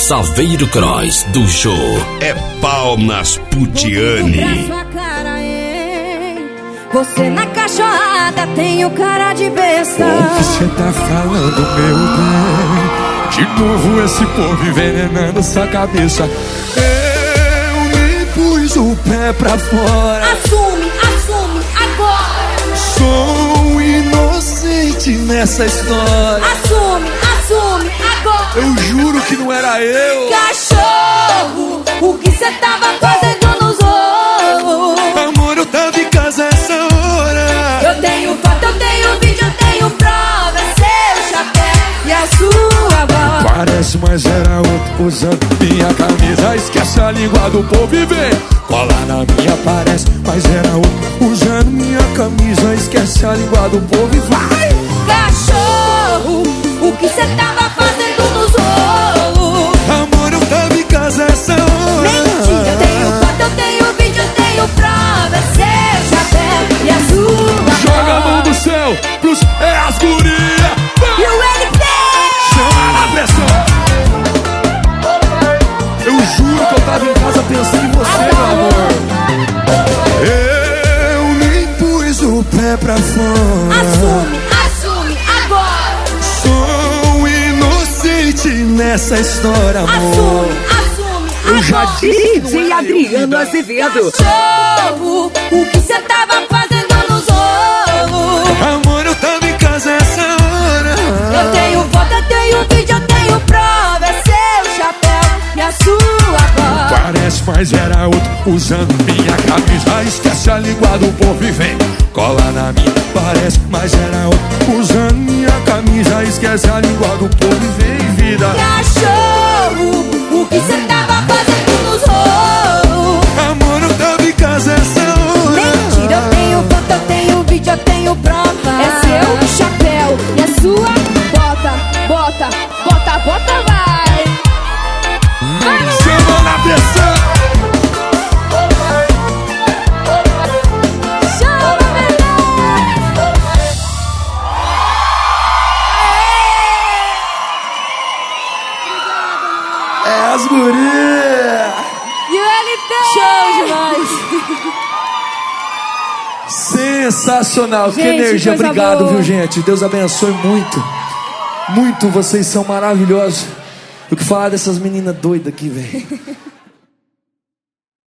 Saveiro Cross do Jô. É pau nas putiane. Você na cachorrada tem o cara de besta. O que cê tá falando, meu bem? De novo esse povo envenenando sua cabeça. Eu nem pus o pé pra fora. Assume agora. Sou inocente nessa história. Assume agora. Eu juro que não era eu. Cachorro, o que cê tava fazendo nos ovos? Amor, eu tava em casa essa hora. Eu tenho foto, eu tenho vídeo, eu tenho prova. É seu chapéu e a sua voz. Parece, mas era outro usando minha camisa. Esquece a língua do povo e vem. Cola na minha, parece, mas era outro usando minha camisa. Esquece a língua do povo e vai. Cachorro, o que cê tava fazendo nos ovos? Amor, eu tava em casa essa hora. Mentira, eu tenho foto, eu tenho vídeo, eu tenho prova. É seu chapéu e a sua Joga a mão do céu pros as guria. E o LP Chama na pressão. Eu juro que eu tava em casa pensando em você, meu amor. Eu nem pus o pé pra fora. Assume agora. Sou inocente nessa história, amor. Assume Eu já agora. disse que não era Adriano eu. Azevedo. Cachorro, o que cê tava fazendo nos ovos? Amor, eu tava em casa essa hora. Eu tenho foto, eu tenho vídeo, eu tenho prova. É seu chapéu e a sua voz. Parece, mas era outro usando minha camisa. Esquece a língua do povo e vem. Cola na minha, parece, mas era outro usando minha camisa. Esquece a língua do povo e vem, vida. Cachorro, o que cê tava fazendo nos ovos? Amor, eu tava em casa essa hora. Mentira, eu tenho foto, eu tenho vídeo, eu tenho prova. É seu chapéu e a sua bota, vai. Chama na pressão. Chama, bebê. É as gurias. E o LP? Show demais. Sensacional, que Gente, energia, coisa obrigado, boa. viu, gente? Deus abençoe muito. Muito, vocês são maravilhosos. O que falar dessas meninas doidas aqui, velho?